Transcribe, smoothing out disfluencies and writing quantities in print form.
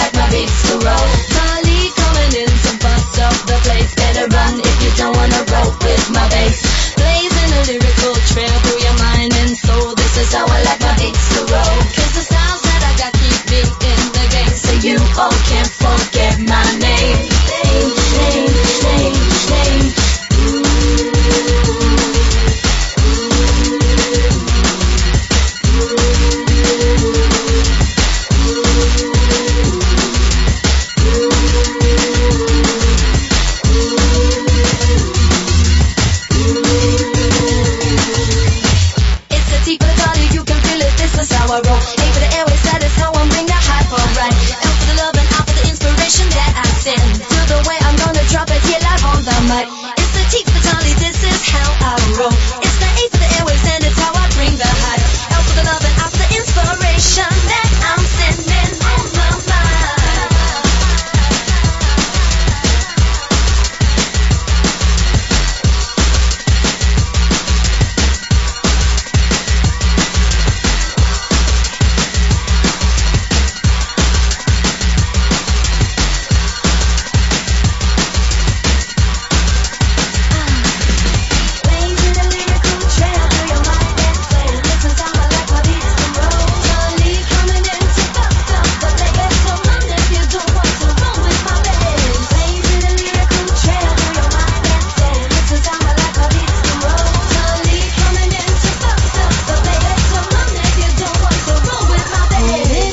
like my beats to roll. Molly coming in to bust up the place. Better run if you don't wanna roll with my bass. Blazing a lyrical trail through your mind and soul. This is how I like my beats to roll. Cause the styles that I got keep me in the game. So you all can't forget my name.